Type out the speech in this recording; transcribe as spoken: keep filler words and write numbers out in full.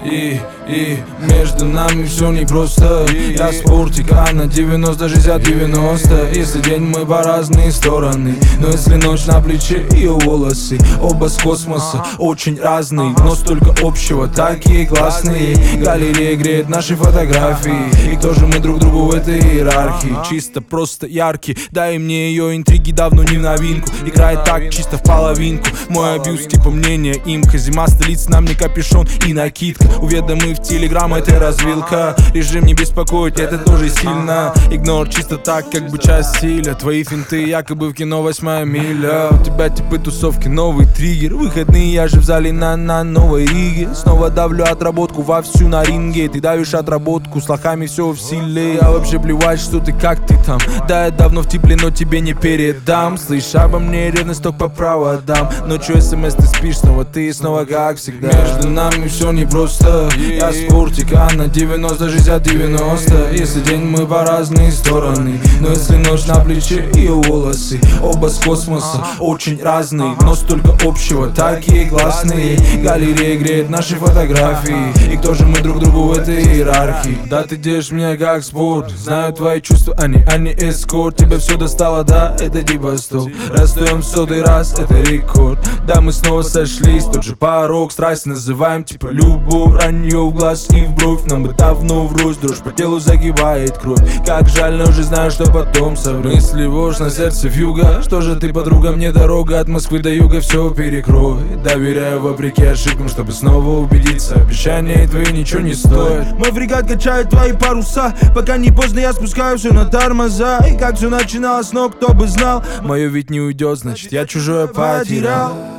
И, и между нами все непросто. Я спортик, она девяносто шестьдесят девяносто. Если день мы по разные стороны, но если ночь на плече ее волосы. Оба с космоса, очень разные, но столько общего, такие классные. Галерея греет наши фотографии, и кто же мы друг другу в этой иерархии? Чисто просто яркий, дай мне ее интриги, давно не в новинку. Играет так чисто в половинку. Мой абьюз типа мнения имка. Зима, столица, на мне капюшон и накидка. Уведомы в телеграм, это развилка. Режим не беспокоить, это тоже сильно. Игнор чисто так, как бы часть стиля. Твои финты якобы в кино восьмая миля. У тебя типы тусовки, новый триггер. Выходные, я же в зале на, на новой Риге. Снова давлю отработку вовсю на ринге. Ты давишь отработку, с лохами все в силе. А вообще плевать, что ты, как ты там. Да, я давно в тепле, но тебе не передам. Слышь, обо мне ревность только по проводам. Ночью смс ты спишь, снова ты, снова как всегда. Между нами все непросто. Я спортик, она девяносто шестьдесят девяносто. Если день мы по разные стороны, но если ночь на плече ее волосы. Оба с космоса, очень разные, но столько общего, такие классные. Галерея греет наши фотографии, и кто же мы друг другу в этой иерархии? Да, ты держишь меня как спорт. Знаю твои чувства, они, они эскорт. Тебя все достало, да, это типа стоп. Расстаем в сотый раз, это рекорд. Да, мы снова сошлись, тот же порог. Страсть называем типа любовь. Ранье в глаз и в бровь, нам бы давно врозь. Дрожь по телу загибает кровь. Как жаль, но уже знаю, что потом совру. Мысли вождь на сердце вьюга. Что же ты, подруга, мне дорога от Москвы до юга все перекрой. Доверяю вопреки ошибкам, чтобы снова убедиться. Обещания твои ничего не стоят. Мой фрегат качает твои паруса. Пока не поздно, я спускаю все на тормоза. И как все начиналось, но кто бы знал. Мое ведь не уйдет, значит я чужое потерял.